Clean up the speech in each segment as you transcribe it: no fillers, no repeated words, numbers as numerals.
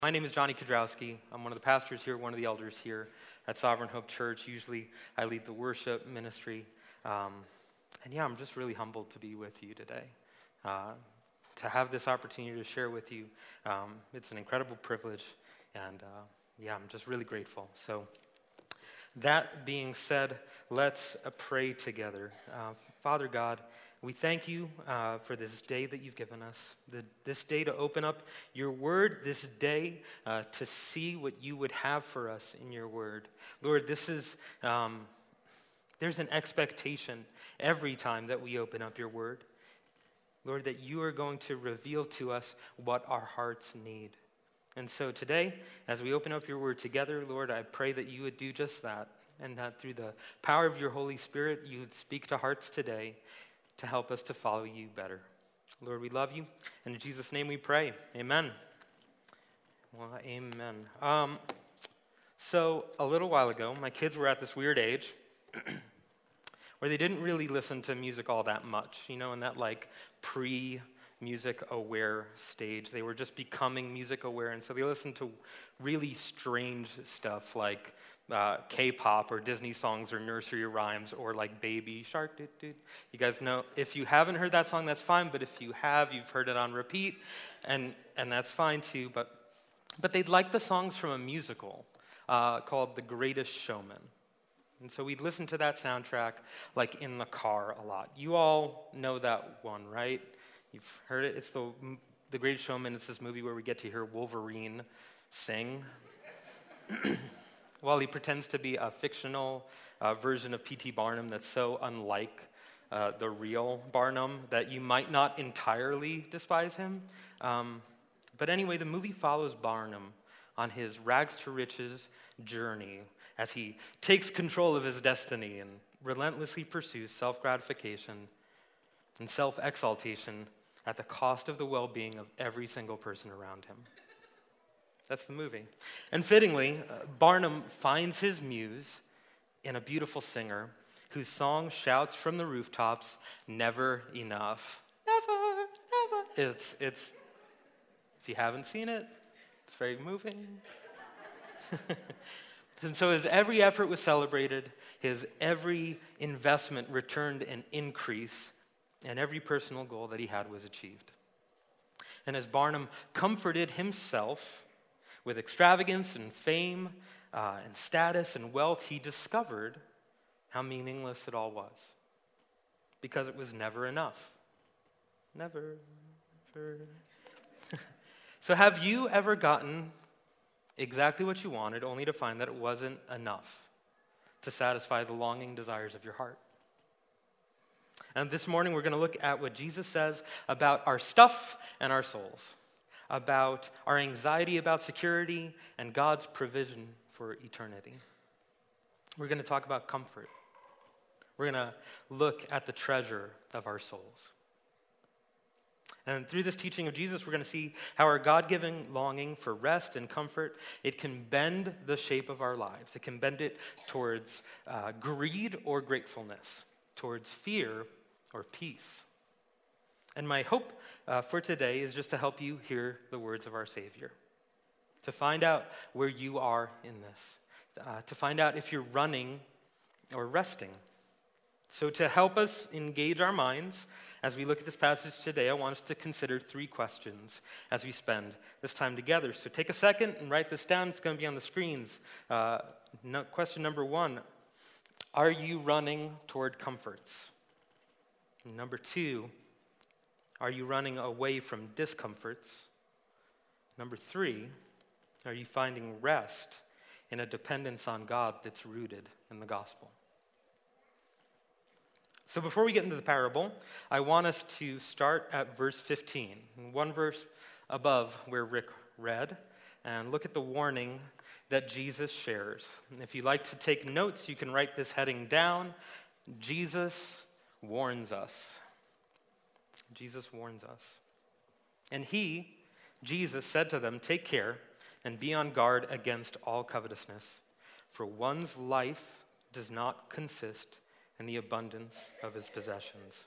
My name is Johnny Kudrowski. I'm one of the pastors here, one of the elders here at Sovereign Hope Church. Usually I lead the worship ministry. I'm just really humbled to be with you today. To have this opportunity to share with you, it's an incredible privilege, and I'm just really grateful. So that being said, let's pray together. Father God, we thank you for this day that you've given us, this day to open up your word, this day to see what you would have for us in your word. Lord, there's an expectation every time that we open up your word. Lord, that you are going to reveal to us what our hearts need. And so today, as we open up your word together, Lord, I pray that you would do just that, and that through the power of your Holy Spirit, you would speak to hearts today to help us to follow you better. Lord, we love you, and in Jesus' name we pray. Amen. Well, amen. So a little while ago, my kids were at this weird age where they didn't really listen to music all that much, in that pre-music aware stage. They were just becoming music aware, and so they listened to really strange stuff like K-pop or Disney songs or nursery rhymes or like Baby Shark. You guys know, if you haven't heard that song, that's fine, but if you have, you've heard it on repeat, and that's fine too. But they'd like the songs from a musical called The Greatest Showman. And so we'd listen to that soundtrack like in the car a lot. You all know that one, right? You've heard it. It's the Greatest Showman. It's this movie where we get to hear Wolverine sing while he pretends to be a fictional version of P.T. Barnum that's so unlike the real Barnum that you might not entirely despise him. But anyway, the movie follows Barnum on his rags to riches journey as he takes control of his destiny and relentlessly pursues self-gratification and self-exaltation at the cost of the well-being of every single person around him. That's the movie. And fittingly, Barnum finds his muse in a beautiful singer whose song shouts from the rooftops, "Never enough." Never, never. It's if you haven't seen it, it's very moving. And so his every effort was celebrated, his every investment returned an increase, and every personal goal that he had was achieved. And as Barnum comforted himself with extravagance and fame and status and wealth, he discovered how meaningless it all was, because it was never enough. Never. So have you ever gotten exactly what you wanted only to find that it wasn't enough to satisfy the longing desires of your heart? And this morning we're going to look at what Jesus says about our stuff and our souls, about our anxiety about security and God's provision for eternity. We're going to talk about comfort. We're going to look at the treasure of our souls. And through this teaching of Jesus, we're going to see how our God-given longing for rest and comfort, it can bend the shape of our lives. It can bend it towards greed or gratefulness, towards fear or peace. And my hope for today is just to help you hear the words of our Savior, to find out where you are in this, to find out if you're running or resting. So to help us engage our minds as we look at this passage today, I want us to consider 3 questions as we spend this time together. So take a second and write this down. It's going to be on the screens. Question number 1, are you running toward comforts? Number 2, are you running away from discomforts? Number 3, are you finding rest in a dependence on God that's rooted in the gospel? So before we get into the parable, I want us to start at verse 15, one verse above where Rick read, and look at the warning that Jesus shares. And if you'd like to take notes, you can write this heading down. Jesus warns us. Jesus warns us. And he, Jesus, said to them, "Take care and be on guard against all covetousness, for one's life does not consist in the abundance of his possessions."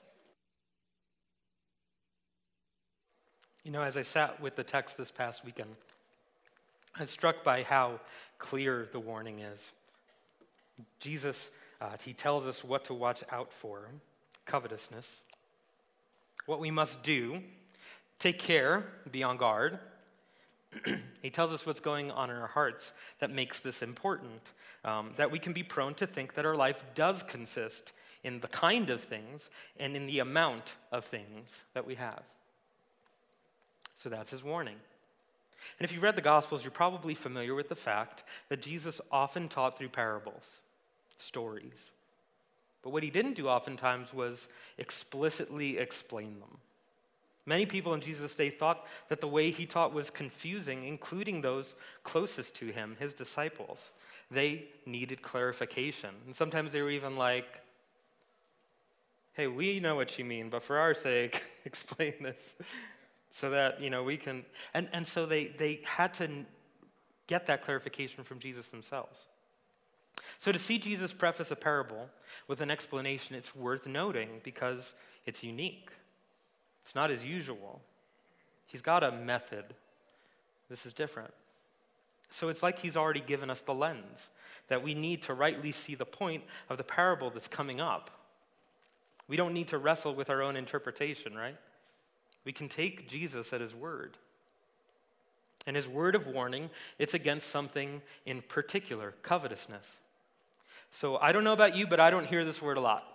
As I sat with the text this past weekend, I'm struck by how clear the warning is. Jesus, he tells us what to watch out for: covetousness. What we must do: take care, be on guard. He tells us what's going on in our hearts that makes this important, that we can be prone to think that our life does consist in the kind of things and in the amount of things that we have. So that's his warning. And if you've read the Gospels, you're probably familiar with the fact that Jesus often taught through parables, stories. But what he didn't do oftentimes was explicitly explain them. Many people in Jesus' day thought that the way he taught was confusing, including those closest to him, his disciples. They needed clarification. And sometimes they were even like, hey, we know what you mean, but for our sake, explain this so that, we can. And so they had to get that clarification from Jesus themselves. So to see Jesus preface a parable with an explanation, it's worth noting because it's unique. It's not as usual. He's got a method. This is different. So it's like he's already given us the lens that we need to rightly see the point of the parable that's coming up. We don't need to wrestle with our own interpretation, right? We can take Jesus at his word. And his word of warning, it's against something in particular: covetousness. So I don't know about you, but I don't hear this word a lot.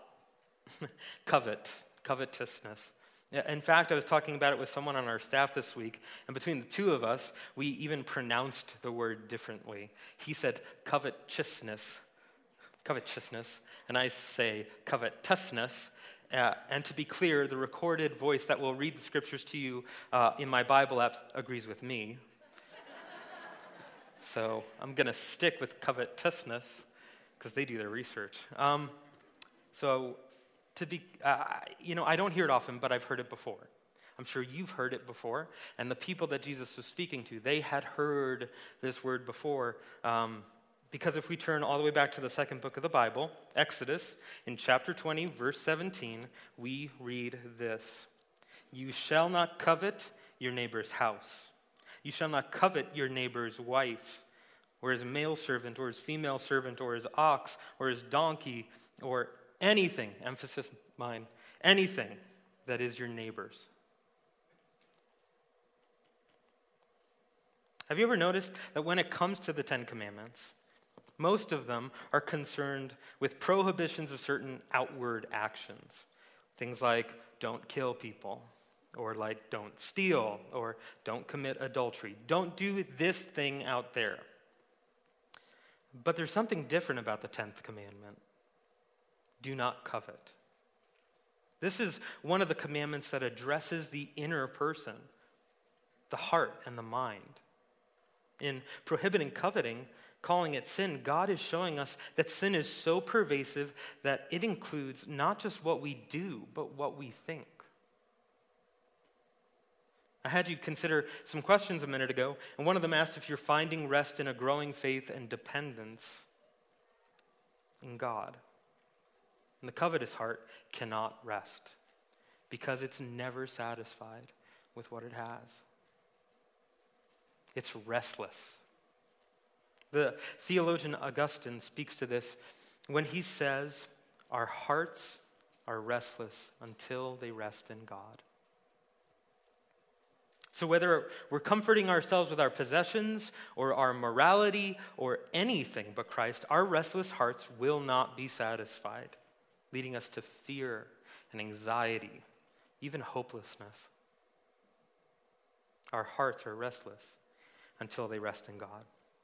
Covetousness. In fact, I was talking about it with someone on our staff this week, and between the two of us, we even pronounced the word differently. He said covetousness, and I say covetousness. And to be clear, the recorded voice that will read the scriptures to you in my Bible app agrees with me. So I'm going to stick with covetousness because they do their research. I don't hear it often, but I've heard it before. I'm sure you've heard it before. And the people that Jesus was speaking to, they had heard this word before. Because if we turn all the way back to the second book of the Bible, Exodus, in chapter 20, verse 17, we read this: "You shall not covet your neighbor's house. You shall not covet your neighbor's wife, or his male servant, or his female servant, or his ox, or his donkey, or anything," emphasis mine, "anything that is your neighbor's." Have you ever noticed that when it comes to the Ten Commandments, most of them are concerned with prohibitions of certain outward actions? Things like don't kill people, or like don't steal, or don't commit adultery. Don't do this thing out there. But there's something different about the 10th commandment. Do not covet. This is one of the commandments that addresses the inner person, the heart and the mind. In prohibiting coveting, calling it sin, God is showing us that sin is so pervasive that it includes not just what we do, but what we think. I had you consider some questions a minute ago, and one of them asked if you're finding rest in a growing faith and dependence in God. And the covetous heart cannot rest because it's never satisfied with what it has. It's restless. The theologian Augustine speaks to this when he says, "Our hearts are restless until they rest in God." So whether we're comforting ourselves with our possessions or our morality or anything but Christ, our restless hearts will not be satisfied, leading us to fear and anxiety, even hopelessness. Our hearts are restless until they rest in God.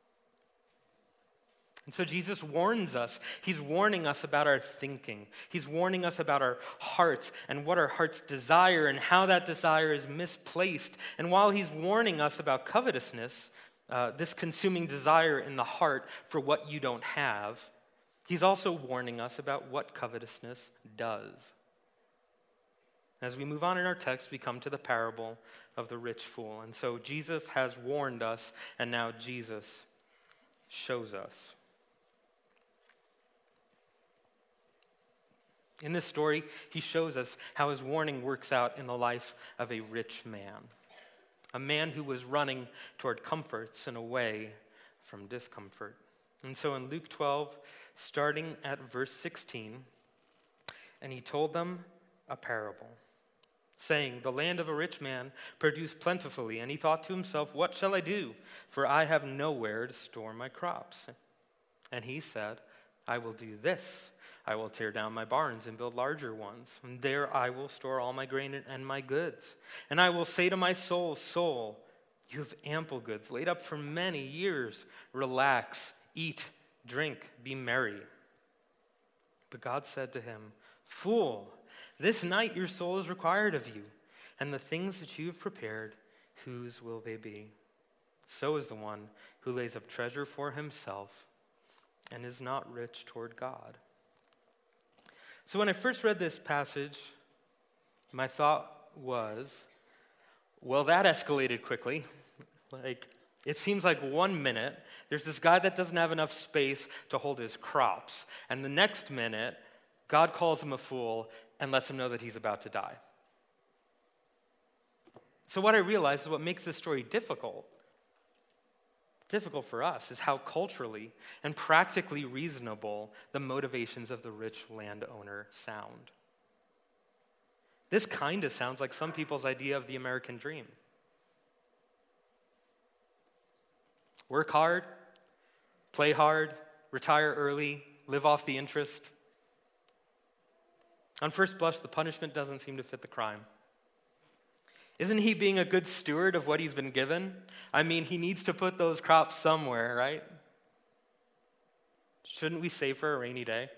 And so Jesus warns us. He's warning us about our thinking. He's warning us about our hearts and what our hearts desire and how that desire is misplaced. And while he's warning us about covetousness, this consuming desire in the heart for what you don't have, he's also warning us about what covetousness does. As we move on in our text, we come to the parable of the rich fool. And so Jesus has warned us, and now Jesus shows us. In this story, he shows us how his warning works out in the life of a rich man. a man who was running toward comforts and away from discomfort. And so in Luke 12, starting at verse 16, and he told them a parable, saying, the land of a rich man produced plentifully, and he thought to himself, what shall I do? For I have nowhere to store my crops. And he said, I will do this. I will tear down my barns and build larger ones. And there I will store all my grain and my goods. And I will say to my soul, soul, you have ample goods laid up for many years. Relax, eat, drink, be merry. But God said to him, fool, this night your soul is required of you, and the things that you have prepared, whose will they be? So is the one who lays up treasure for himself and is not rich toward God. So when I first read this passage, my thought was, well, that escalated quickly. It seems like 1 minute, there's this guy that doesn't have enough space to hold his crops, and the next minute, God calls him a fool and lets him know that he's about to die. So what I realized is what makes this story difficult for us is how culturally and practically reasonable the motivations of the rich landowner sound. This kind of sounds like some people's idea of the American dream. Work hard, play hard, retire early, live off the interest. On first blush, the punishment doesn't seem to fit the crime. Isn't he being a good steward of what he's been given? I mean, he needs to put those crops somewhere, right? Shouldn't we save for a rainy day?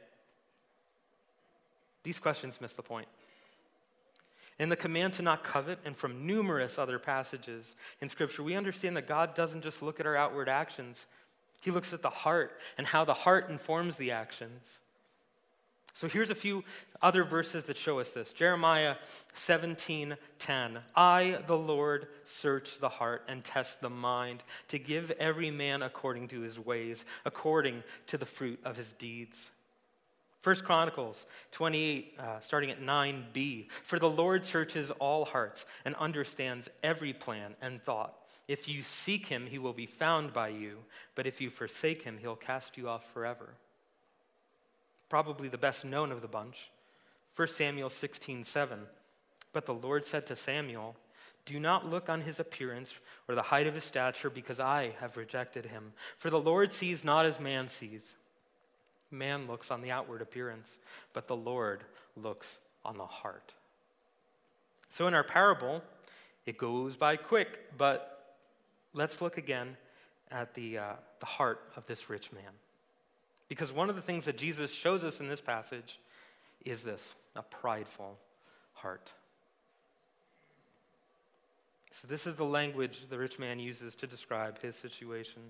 These questions miss the point. In the command to not covet and from numerous other passages in Scripture, we understand that God doesn't just look at our outward actions. He looks at the heart and how the heart informs the actions. So here's a few other verses that show us this. Jeremiah 17:10. I, the Lord, search the heart and test the mind to give every man according to his ways, according to the fruit of his deeds. 1 Chronicles 28, starting at 9b. For the Lord searches all hearts and understands every plan and thought. If you seek him, he will be found by you. But if you forsake him, he'll cast you off forever. Probably the best known of the bunch, 1 Samuel 16:7. But the Lord said to Samuel, do not look on his appearance or the height of his stature, because I have rejected him. For the Lord sees not as man sees. Man looks on the outward appearance, but the Lord looks on the heart. So in our parable, it goes by quick, but let's look again at the heart of this rich man. Because one of the things that Jesus shows us in this passage is this, a prideful heart. So this is the language the rich man uses to describe his situation.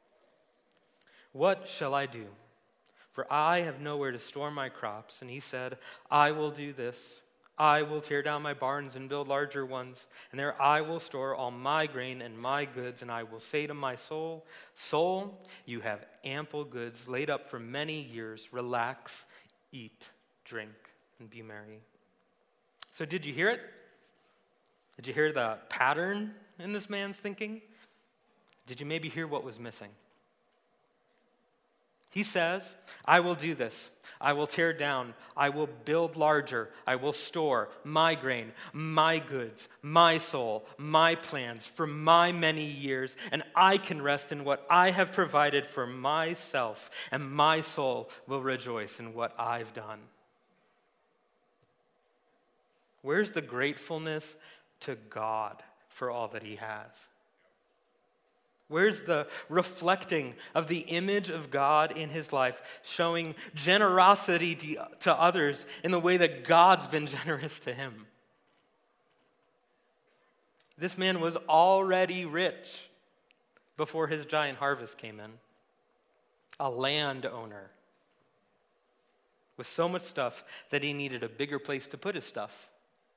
What shall I do? For I have nowhere to store my crops. And he said, I will do this. I will tear down my barns and build larger ones, and there I will store all my grain and my goods, and I will say to my soul, soul, you have ample goods laid up for many years. Relax, eat, drink, and be merry. So did you hear it? Did you hear the pattern in this man's thinking? Did you maybe hear what was missing? He says, I will do this. I will tear down. I will build larger. I will store my grain, my goods, my soul, my plans for my many years, and I can rest in what I have provided for myself, and my soul will rejoice in what I've done. Where's the gratefulness to God for all that he has? Where's the reflecting of the image of God in his life, showing generosity to others in the way that God's been generous to him? This man was already rich before his giant harvest came in. A landowner with so much stuff that he needed a bigger place to put his stuff.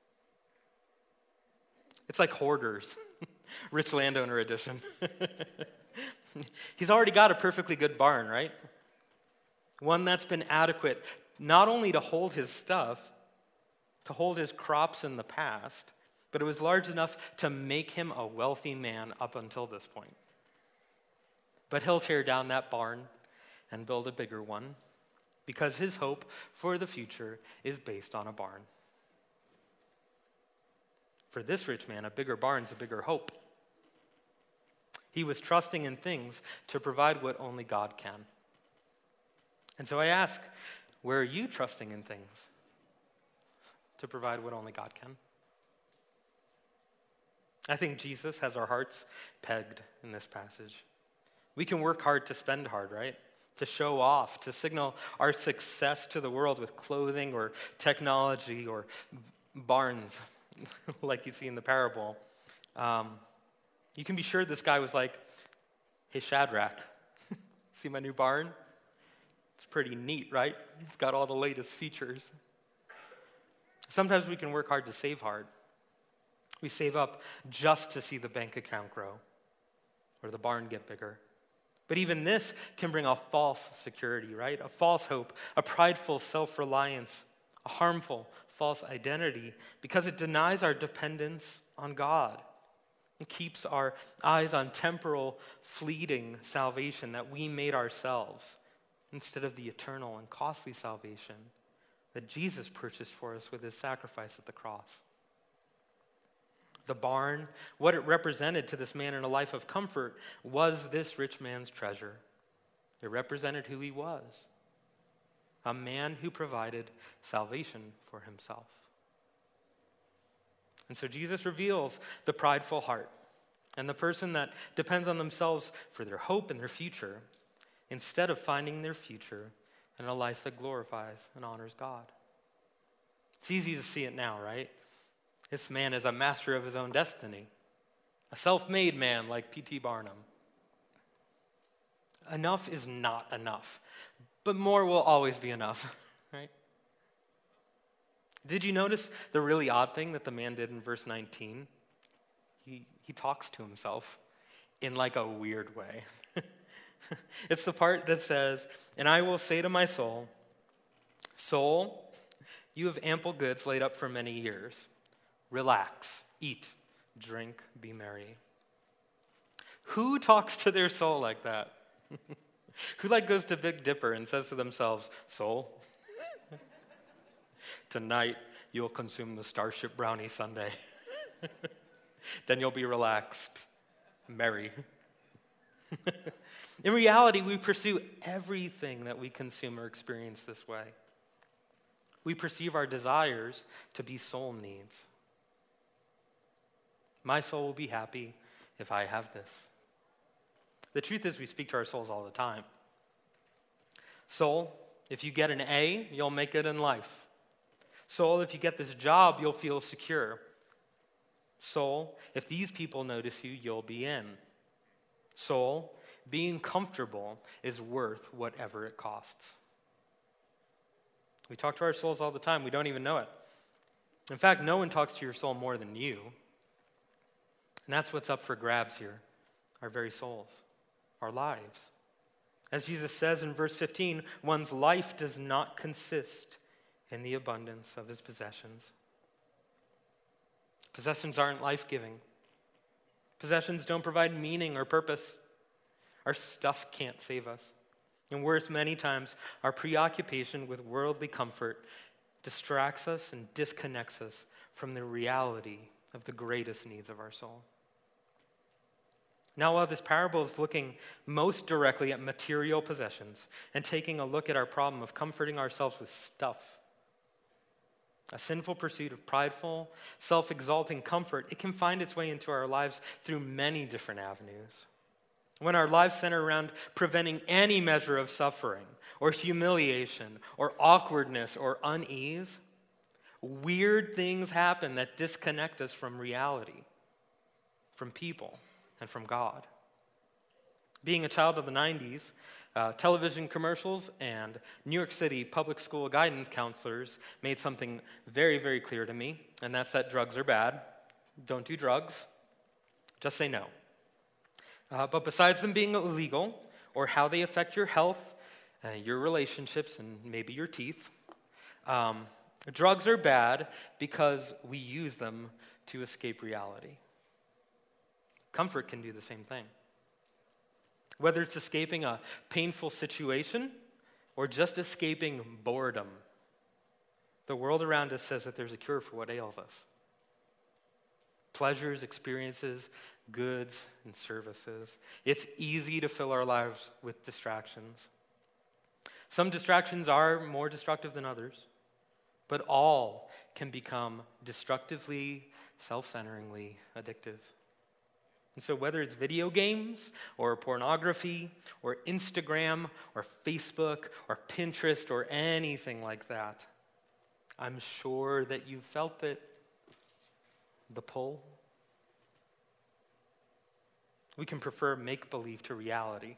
It's like hoarders. Rich landowner edition. He's already got a perfectly good barn, right? One that's been adequate not only to hold his stuff, to hold his crops in the past, but it was large enough to make him a wealthy man up until this point. But he'll tear down that barn and build a bigger one because his hope for the future is based on a barn. For this rich man, a bigger barn's a bigger hope. He was trusting in things to provide what only God can. And so I ask, where are you trusting in things to provide what only God can? I think Jesus has our hearts pegged in this passage. We can work hard to spend hard, right? To show off, to signal our success to the world with clothing or technology or barns, like you see in the parable. You can be sure this guy was like, hey, Shadrach, see my new barn? It's pretty neat, right? It's got all the latest features. Sometimes we can work hard to save hard. We save up just to see the bank account grow or the barn get bigger. But even this can bring a false security, right? A false hope, a prideful self-reliance, a harmful false identity because it denies our dependence on God. It keeps our eyes on temporal, fleeting salvation that we made ourselves instead of the eternal and costly salvation that Jesus purchased for us with his sacrifice at the cross. The barn, what it represented to this man in a life of comfort, was this rich man's treasure. It represented who he was, a man who provided salvation for himself. And so Jesus reveals the prideful heart and the person that depends on themselves for their hope and their future instead of finding their future in a life that glorifies and honors God. It's easy to see it now, right? This man is a master of his own destiny, a self-made man like P.T. Barnum. Enough is not enough, but more will always be enough, right? Did you notice the really odd thing that the man did in verse 19? He talks to himself in like a weird way. It's the part that says, "And I will say to my soul, soul, you have ample goods laid up for many years. Relax, eat, drink, be merry." Who talks to their soul like that? Who goes to Big Dipper and says to themselves, "Soul, tonight you'll consume the Starship Brownie sundae. Then you'll be relaxed, merry." In reality, we pursue everything that we consume or experience this way. We perceive our desires to be soul needs. My soul will be happy if I have this. The truth is we speak to our souls all the time. Soul, if you get an A, you'll make it in life. Soul, if you get this job, you'll feel secure. Soul, if these people notice you, you'll be in. Soul, being comfortable is worth whatever it costs. We talk to our souls all the time. We don't even know it. In fact, no one talks to your soul more than you. And that's what's up for grabs here, our very souls, our lives. As Jesus says in verse 15, one's life does not consist in the abundance of his possessions. Possessions aren't life-giving. Possessions don't provide meaning or purpose. Our stuff can't save us. And worse, many times, our preoccupation with worldly comfort distracts us and disconnects us from the reality of the greatest needs of our soul. Now, while this parable is looking most directly at material possessions and taking a look at our problem of comforting ourselves with stuff, a sinful pursuit of prideful, self-exalting comfort, it can find its way into our lives through many different avenues. When our lives center around preventing any measure of suffering or humiliation or awkwardness or unease, weird things happen that disconnect us from reality, from people, and from God. Being a child of the 90s, television commercials and New York City public school guidance counselors made something very, very clear to me, and that's that drugs are bad. Don't do drugs. Just say no. But besides them being illegal, or how they affect your health, your relationships, and maybe your teeth, drugs are bad because we use them to escape reality. Comfort can do the same thing. Whether it's escaping a painful situation or just escaping boredom, the world around us says that there's a cure for what ails us. Pleasures, experiences, goods, and services. It's easy to fill our lives with distractions. Some distractions are more destructive than others, but all can become destructively, self-centeringly addictive. And so whether it's video games or pornography or Instagram or Facebook or Pinterest or anything like that, I'm sure that you felt it, the pull. We can prefer make-believe to reality.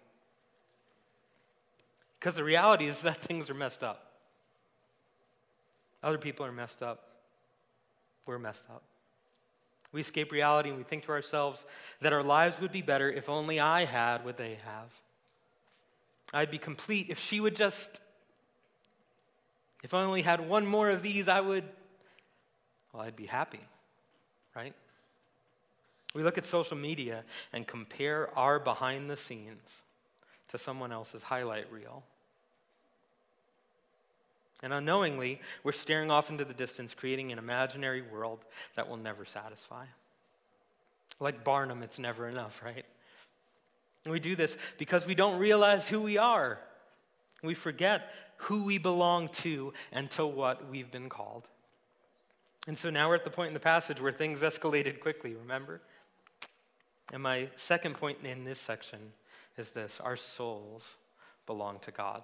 Because the reality is that things are messed up. Other people are messed up. We're messed up. We escape reality and we think to ourselves that our lives would be better if only I had what they have. I'd be complete if she would just, if I only had one more of these, I'd be happy, right? We look at social media and compare our behind the scenes to someone else's highlight reel. And unknowingly, we're staring off into the distance, creating an imaginary world that will never satisfy. Like Barnum, it's never enough, right? And we do this because we don't realize who we are. We forget who we belong to and to what we've been called. And so now we're at the point in the passage where things escalated quickly, remember? And my second point in this section is this: our souls belong to God.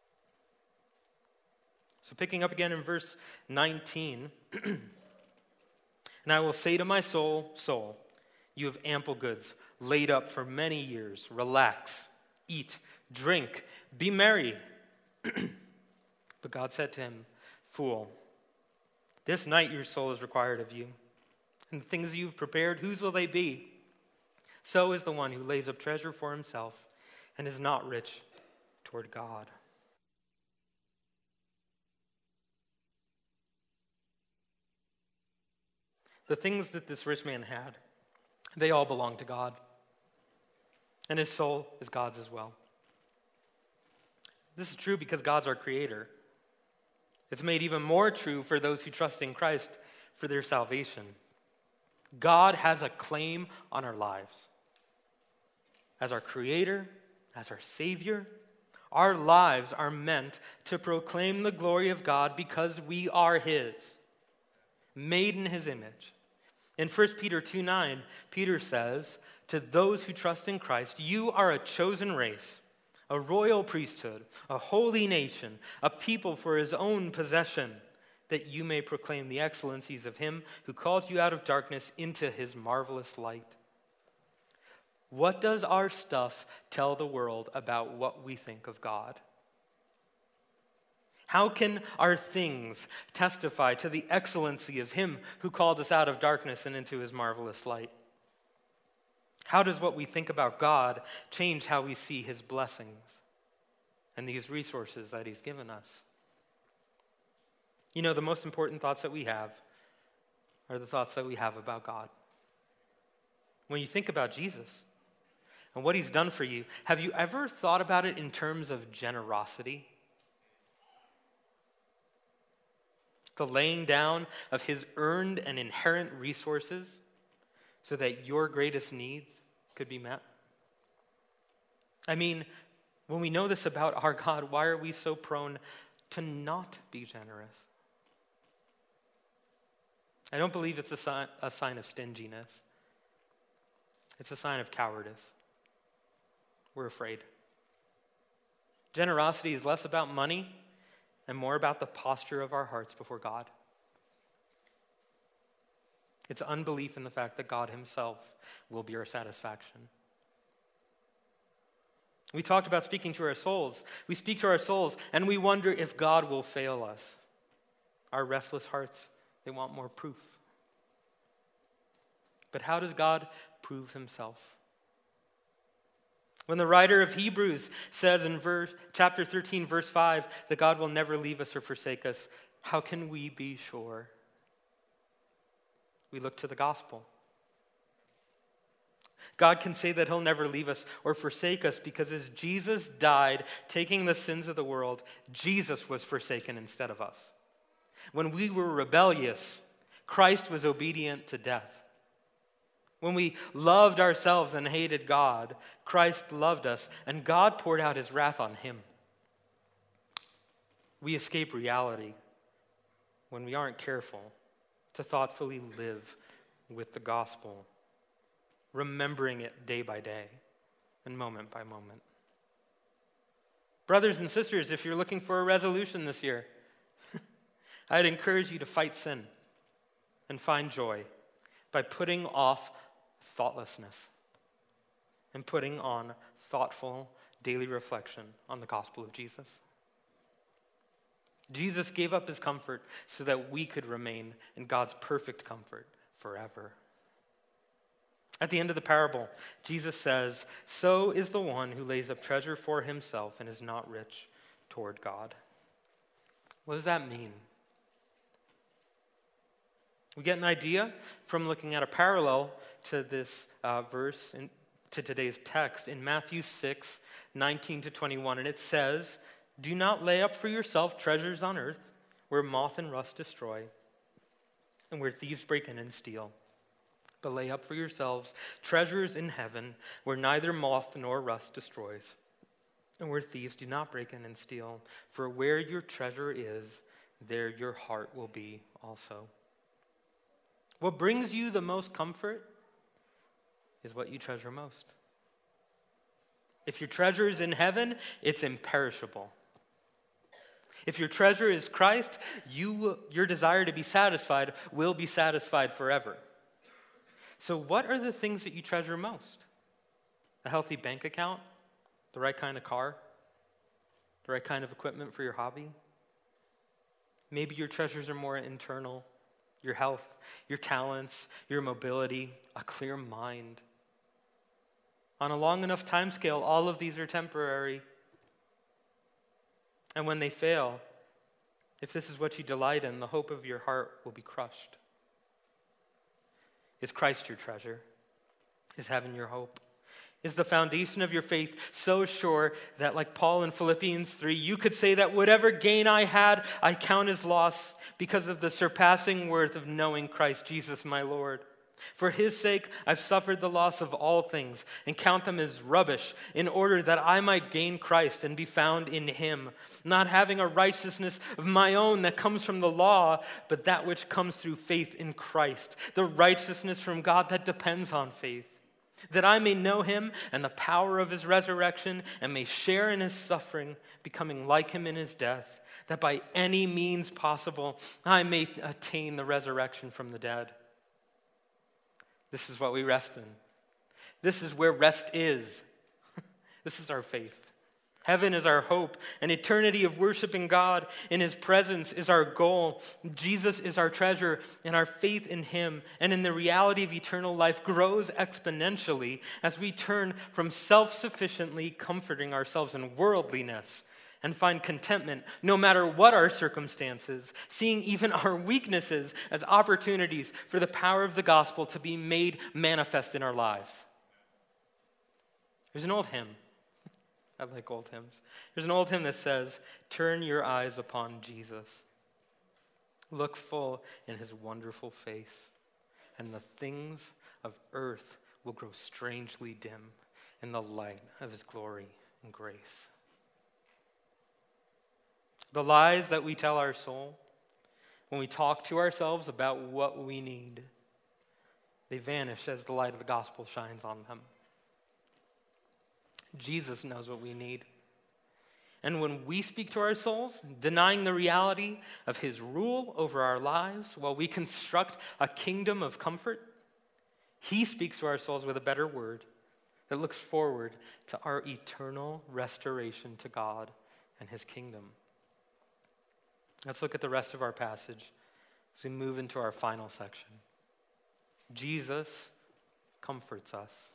So picking up again in verse 19, and I will say to my soul, soul, you have ample goods laid up for many years. Relax, eat, drink, be merry. But God said to him, fool, this night your soul is required of you. And the things you've prepared, whose will they be? So is the one who lays up treasure for himself and is not rich toward God. The things that this rich man had, they all belong to God. And his soul is God's as well. This is true because God's our creator. It's made even more true for those who trust in Christ for their salvation. God has a claim on our lives. As our creator, as our savior, our lives are meant to proclaim the glory of God because we are his, made in his image. In 1 Peter 2:9, Peter says, to those who trust in Christ, you are a chosen race, a royal priesthood, a holy nation, a people for his own possession, that you may proclaim the excellencies of him who called you out of darkness into his marvelous light. What does our stuff tell the world about what we think of God? How can our things testify to the excellency of him who called us out of darkness and into his marvelous light? How does what we think about God change how we see his blessings and these resources that he's given us? You know, the most important thoughts that we have are the thoughts that we have about God. When you think about Jesus and what he's done for you, have you ever thought about it in terms of generosity? The laying down of his earned and inherent resources so that your greatest needs could be met? I mean, when we know this about our God, why are we so prone to not be generous? I don't believe it's a sign of stinginess. It's a sign of cowardice. We're afraid. Generosity is less about money and more about the posture of our hearts before God. It's unbelief in the fact that God himself will be our satisfaction. We talked about speaking to our souls. We speak to our souls and we wonder if God will fail us. Our restless hearts, they want more proof. But how does God prove himself? When the writer of Hebrews says in chapter 13, verse 5, that God will never leave us or forsake us, how can we be sure? we look to the gospel. God can say that he'll never leave us or forsake us because as Jesus died, taking the sins of the world, Jesus was forsaken instead of us. When we were rebellious, Christ was obedient to death. When we loved ourselves and hated God, Christ loved us, and God poured out his wrath on him. We escape reality when we aren't careful to thoughtfully live with the gospel, remembering it day by day and moment by moment. Brothers and sisters, if you're looking for a resolution this year, I'd encourage you to fight sin and find joy by putting off thoughtlessness and putting on thoughtful daily reflection on the gospel of Jesus. Jesus gave up his comfort so that we could remain in God's perfect comfort forever. At the end of the parable, Jesus says, "So is the one who lays up treasure for himself and is not rich toward God." What does that mean? We get an idea from looking at a parallel to this verse, to today's text in Matthew 6, 19 to 21. And it says, "Do not lay up for yourself treasures on earth where moth and rust destroy and where thieves break in and steal. But lay up for yourselves treasures in heaven where neither moth nor rust destroys and where thieves do not break in and steal. For where your treasure is, there your heart will be also." What brings you the most comfort is what you treasure most. If your treasure is in heaven, it's imperishable. If your treasure is Christ, your desire to be satisfied will be satisfied forever. So what are the things that you treasure most? A healthy bank account? The right kind of car? The right kind of equipment for your hobby? Maybe your treasures are more internal. Your health, your talents, your mobility, a clear mind. On a long enough time scale, all of these are temporary. And when they fail, if this is what you delight in, the hope of your heart will be crushed. Is Christ your treasure? Is heaven your hope? Is the foundation of your faith so sure that, like Paul in Philippians 3, you could say that whatever gain I had, I count as loss because of the surpassing worth of knowing Christ Jesus my Lord? For his sake, I've suffered the loss of all things and count them as rubbish in order that I might gain Christ and be found in him, not having a righteousness of my own that comes from the law, but that which comes through faith in Christ, the righteousness from God that depends on faith, that I may know him and the power of his resurrection and may share in his suffering, becoming like him in his death, that by any means possible I may attain the resurrection from the dead. This is what we rest in. This is where rest is. This is our faith. Heaven is our hope. An eternity of worshiping God in his presence is our goal. Jesus is our treasure, and our faith in him and in the reality of eternal life grows exponentially as we turn from self-sufficiently comforting ourselves in worldliness and find contentment no matter what our circumstances, seeing even our weaknesses as opportunities for the power of the gospel to be made manifest in our lives. There's an old hymn. I like old hymns. There's an old hymn that says, "Turn your eyes upon Jesus. Look full in his wonderful face, and the things of earth will grow strangely dim in the light of his glory and grace." The lies that we tell our soul when we talk to ourselves about what we need, they vanish as the light of the gospel shines on them. Jesus knows what we need. And when we speak to our souls, denying the reality of his rule over our lives while we construct a kingdom of comfort, he speaks to our souls with a better word that looks forward to our eternal restoration to God and his kingdom. Let's look at the rest of our passage as we move into our final section. Jesus comforts us.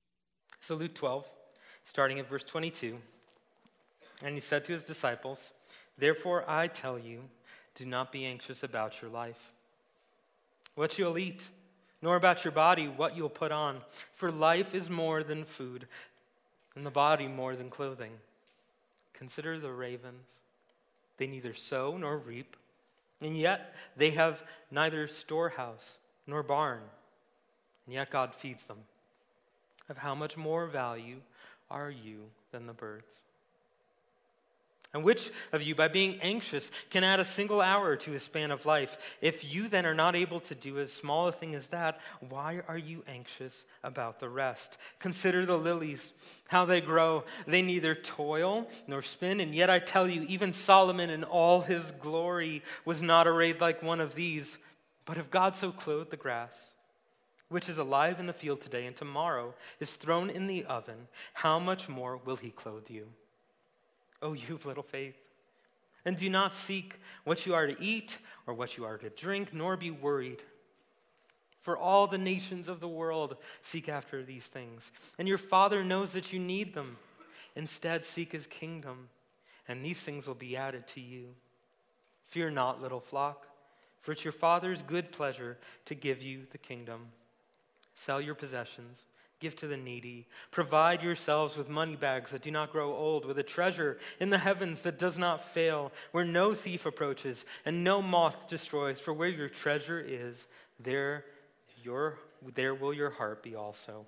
So Luke 12, starting at verse 22, and he said to his disciples, Therefore, I tell you, do not be anxious about your life, what you'll eat, nor about your body, what you'll put on. For life is more than food, and the body more than clothing. Consider the ravens. They neither sow nor reap, and yet they have neither storehouse nor barn, and yet God feeds them. Of how much more value are you than the birds? And which of you, by being anxious, can add a single hour to his span of life? If you then are not able to do as small a thing as that, why are you anxious about the rest? Consider the lilies, how they grow. They neither toil nor spin, and yet I tell you, even Solomon in all his glory was not arrayed like one of these. But if God so clothed the grass, which is alive in the field today and tomorrow is thrown in the oven, how much more will he clothe you? Oh, you of little faith. And do not seek what you are to eat or what you are to drink, nor be worried. For all the nations of the world seek after these things, and your Father knows that you need them. Instead, seek his kingdom, and these things will be added to you. Fear not, little flock, for it's your Father's good pleasure to give you the kingdom. Sell your possessions. Give to the needy. Provide yourselves with money bags that do not grow old, with a treasure in the heavens that does not fail, where no thief approaches and no moth destroys. For where your treasure is, there will your heart be also.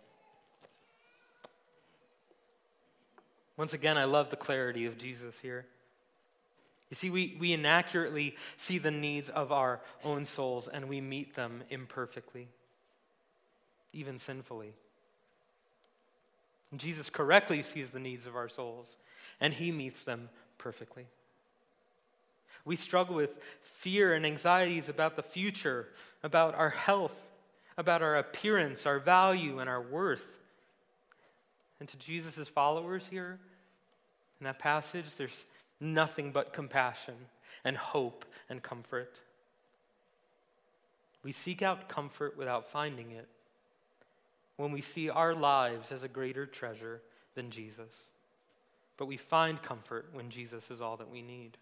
Once again, I love the clarity of Jesus here. You see, we inaccurately see the needs of our own souls, and we meet them imperfectly, even sinfully. And Jesus correctly sees the needs of our souls, and he meets them perfectly. We struggle with fear and anxieties about the future, about our health, about our appearance, our value, and our worth. And to Jesus' followers here, in that passage, there's nothing but compassion and hope and comfort. We seek out comfort without finding it when we see our lives as a greater treasure than Jesus. But we find comfort when Jesus is all that we need.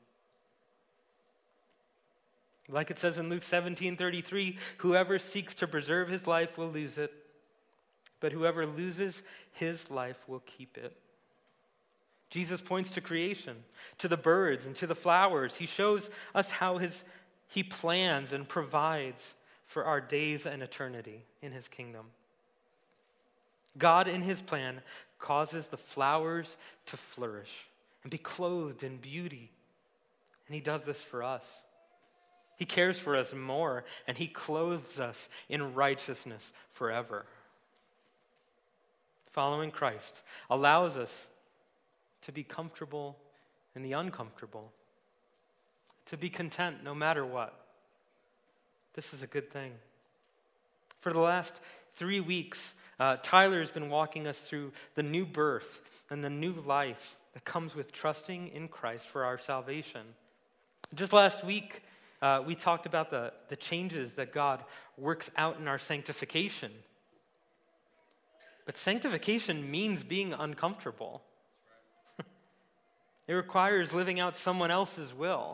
Like it says in Luke 17:33, whoever seeks to preserve his life will lose it, but whoever loses his life will keep it. Jesus points to creation, to the birds and to the flowers. He shows us how he plans and provides for our days and eternity in his kingdom. God, in his plan, causes the flowers to flourish and be clothed in beauty. And he does this for us. He cares for us more, and he clothes us in righteousness forever. Following Christ allows us to be comfortable in the uncomfortable, to be content no matter what. This is a good thing. For the last 3 weeks, Tyler's been walking us through the new birth and the new life that comes with trusting in Christ for our salvation. Just last week, we talked about the changes that God works out in our sanctification. But sanctification means being uncomfortable. It requires living out someone else's will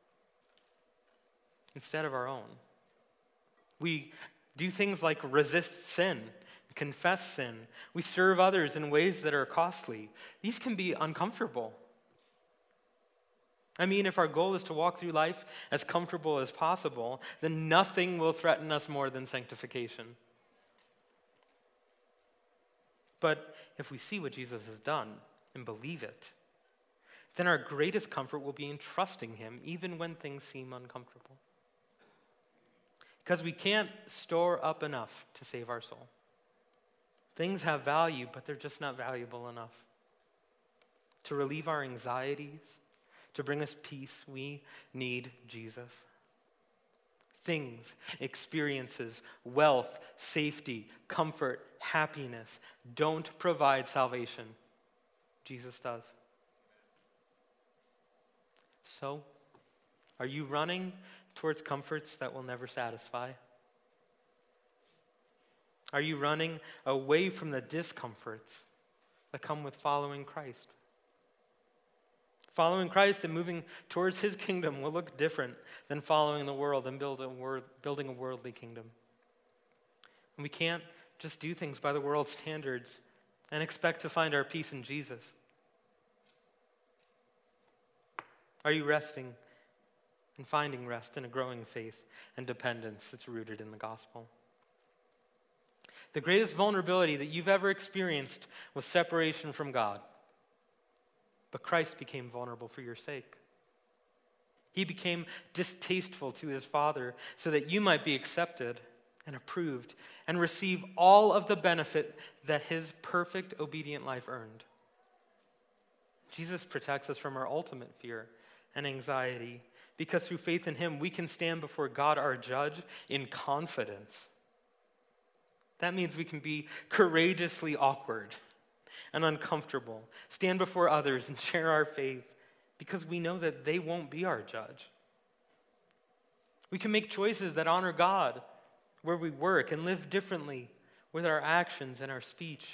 instead of our own. We do things like resist sin, confess sin. We serve others in ways that are costly. These can be uncomfortable. I mean, if our goal is to walk through life as comfortable as possible, then nothing will threaten us more than sanctification. But if we see what Jesus has done and believe it, then our greatest comfort will be in trusting him even when things seem uncomfortable. Because we can't store up enough to save our soul. Things have value, but they're just not valuable enough. To relieve our anxieties, to bring us peace, we need Jesus. Things, experiences, wealth, safety, comfort, happiness don't provide salvation. Jesus does. So, are you running towards comforts that will never satisfy? Are you running away from the discomforts that come with following Christ? Following Christ and moving towards his kingdom will look different than following the world and building a worldly kingdom. And we can't just do things by the world's standards and expect to find our peace in Jesus. Are you resting and finding rest in a growing faith and dependence that's rooted in the gospel? The greatest vulnerability that you've ever experienced was separation from God. But Christ became vulnerable for your sake. He became distasteful to his Father so that you might be accepted and approved and receive all of the benefit that his perfect, obedient life earned. Jesus protects us from our ultimate fear and anxiety because through faith in him, we can stand before God, our judge, in confidence. That means we can be courageously awkward and uncomfortable, stand before others and share our faith because we know that they won't be our judge. We can make choices that honor God where we work and live differently with our actions and our speech.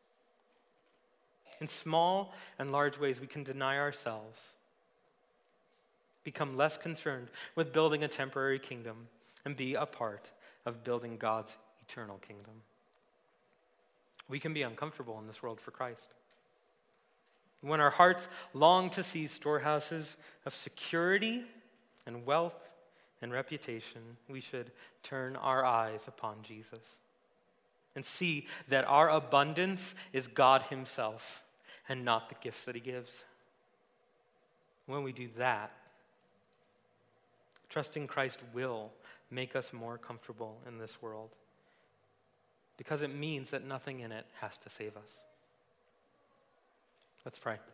In small and large ways, we can deny ourselves, become less concerned with building a temporary kingdom, and be a part of building God's eternal kingdom. We can be uncomfortable in this world for Christ. When our hearts long to see storehouses of security and wealth and reputation, we should turn our eyes upon Jesus and see that our abundance is God himself and not the gifts that he gives. When we do that, trusting Christ will make us more comfortable in this world, because it means that nothing in it has to save us. Let's pray.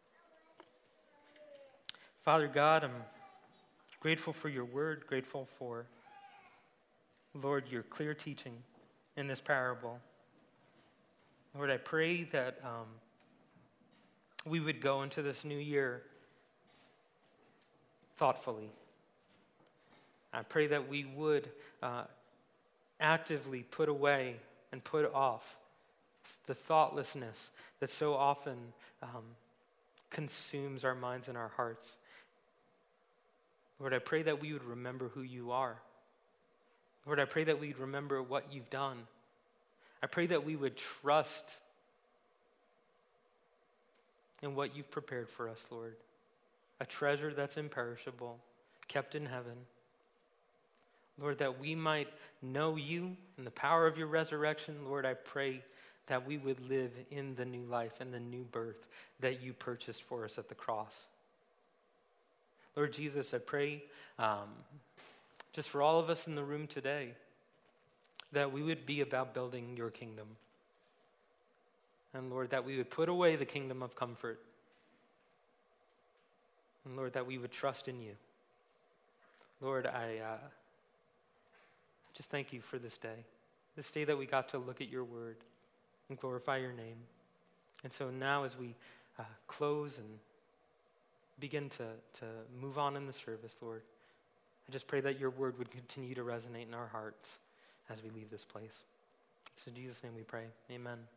Father God, I'm grateful for your word, grateful for, Lord, your clear teaching in this parable. Lord, I pray that we would go into this new year thoughtfully. I pray that we would actively put away and put off the thoughtlessness that so often consumes our minds and our hearts. Lord, I pray that we would remember who you are. Lord, I pray that we'd remember what you've done. I pray that we would trust in what you've prepared for us, Lord. A treasure that's imperishable, kept in heaven. Lord, that we might know you and the power of your resurrection. Lord, I pray that we would live in the new life and the new birth that you purchased for us at the cross. Lord Jesus, I pray just for all of us in the room today that we would be about building your kingdom. And Lord, that we would put away the kingdom of comfort. And Lord, that we would trust in you. Lord, I just thank you for this day that we got to look at your word and glorify your name. And so now as we close and begin to move on in the service, Lord, I just pray that your word would continue to resonate in our hearts as we leave this place. It's in Jesus' name we pray. Amen.